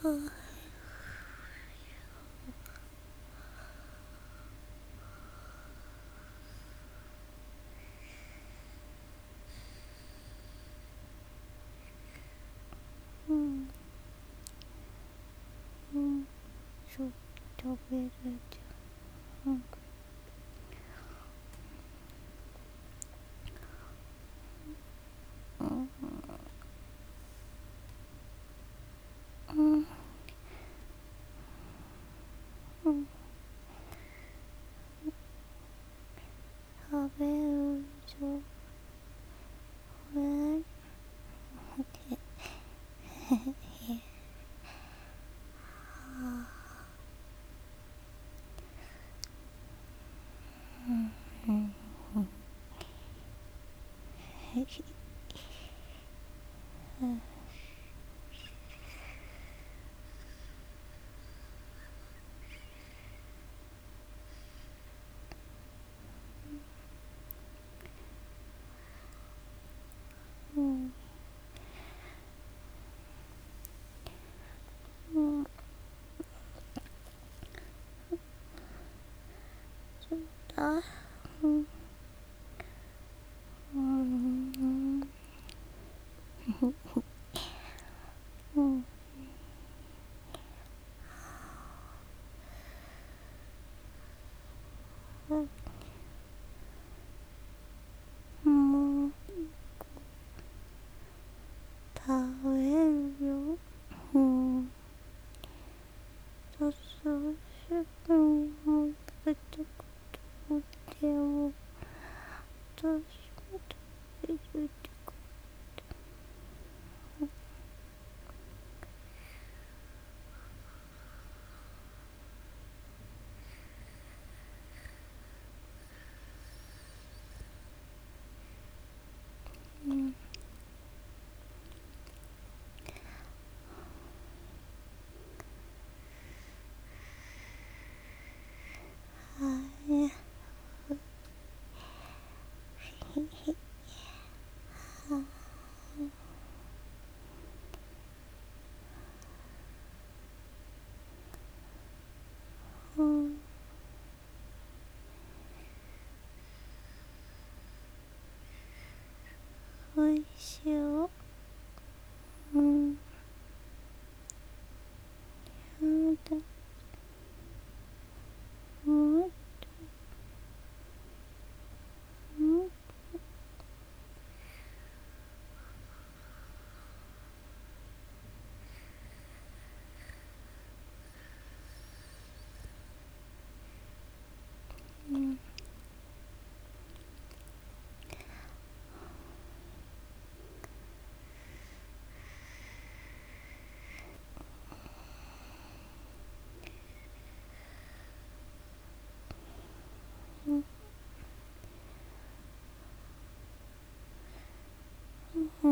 うん、うん、食べるじゃん。うん、うん、うん、うん、食べるじゃん。うん、うん、うん、そうだ。うん、うん、うん、うん、もう食べるよ。うん、そうそうすぐにも食べたことでも私も食べるってか。うん、はい。うん、おいしいよ。うん、やだ。もっと、もっと、うん、うん、うん、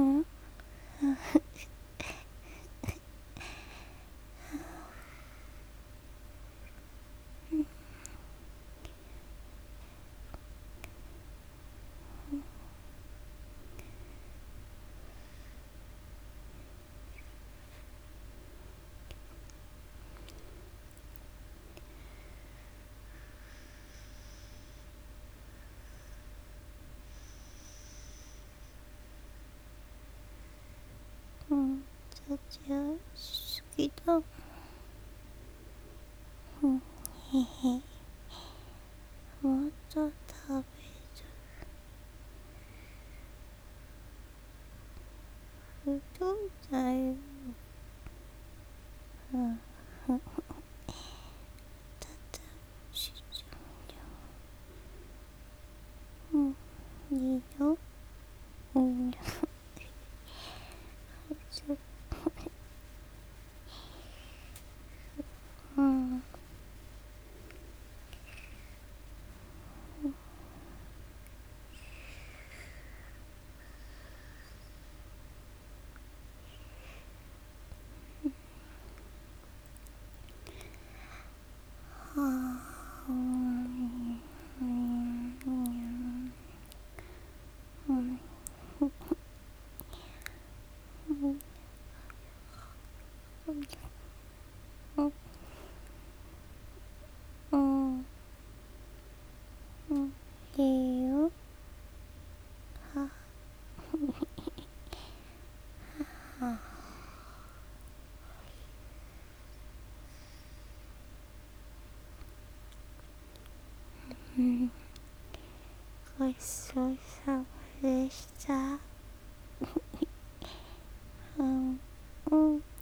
うん、じゃじゃ好きだ。うん、へへ。もっと食べるだよ。うん、だってしちゃうよ。うん、いいよ。うん、ちょっと、うん、 うん、ごちそうさまでした。うん、うん。